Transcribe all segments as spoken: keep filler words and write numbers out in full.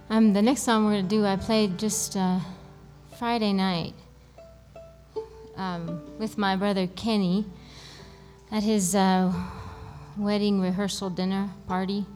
Um, the next song we're going to do, I played just uh, Friday night um, with my brother Kenny at his uh, wedding rehearsal dinner party.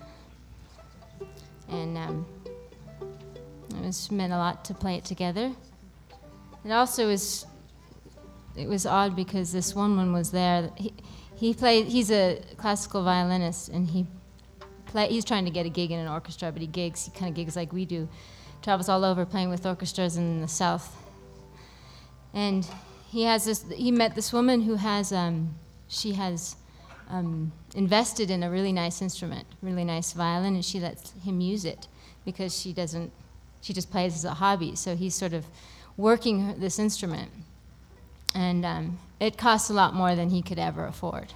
And um, it was meant a lot to play it together. It also was, it was odd because this one one was there. He, he played, he's a classical violinist, and he play, he's trying to get a gig in an orchestra, but he gigs, he kind of gigs like we do. Travels all over playing with orchestras in the South. And he has this, he met this woman who has, um, she has um, invested in a really nice instrument, really nice violin, and she lets him use it because she doesn't, she just plays as a hobby. So he's sort of working her, this instrument. And um, it costs a lot more than he could ever afford.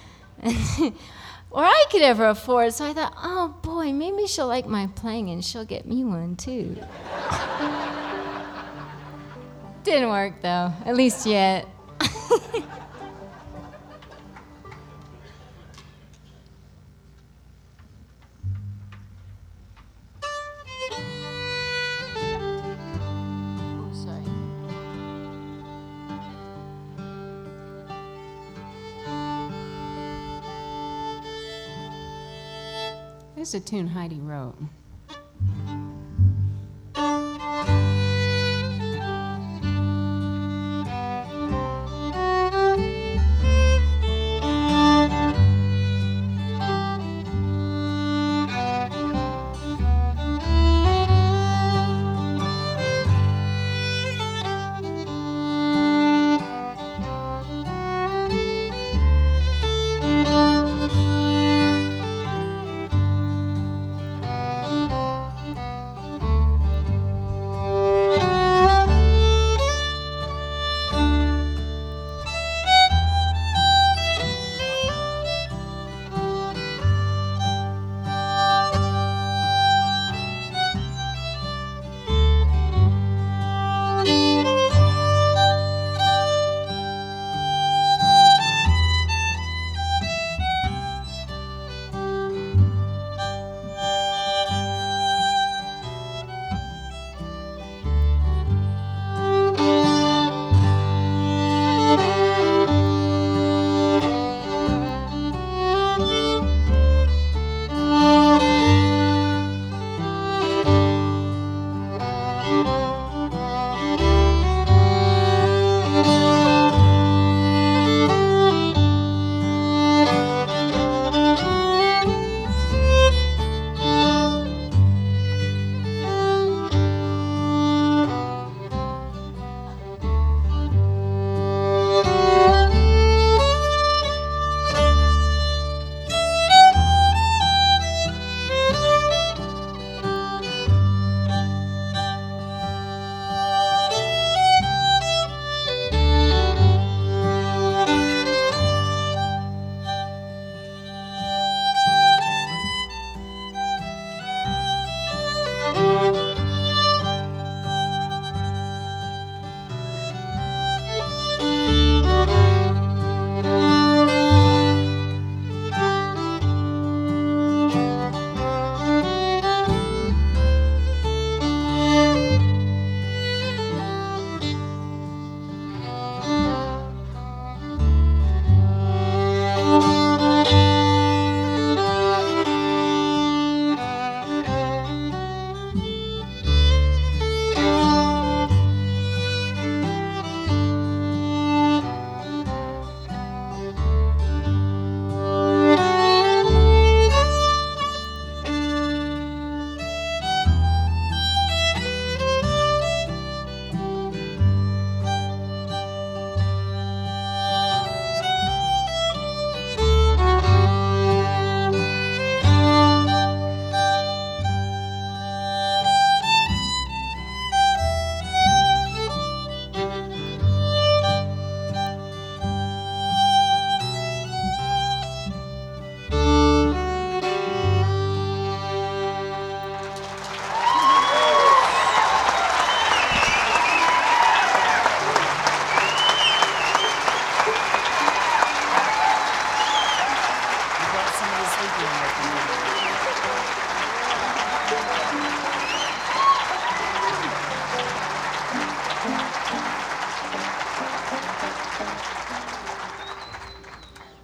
Or I could ever afford. So I thought, oh boy, maybe she'll like my playing and she'll get me one too. Didn't work though, at least yet. Oh, sorry. This is a tune Heidi wrote.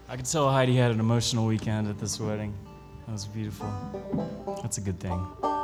I could tell Heidi had an emotional weekend at this wedding. That was beautiful. That's a good thing.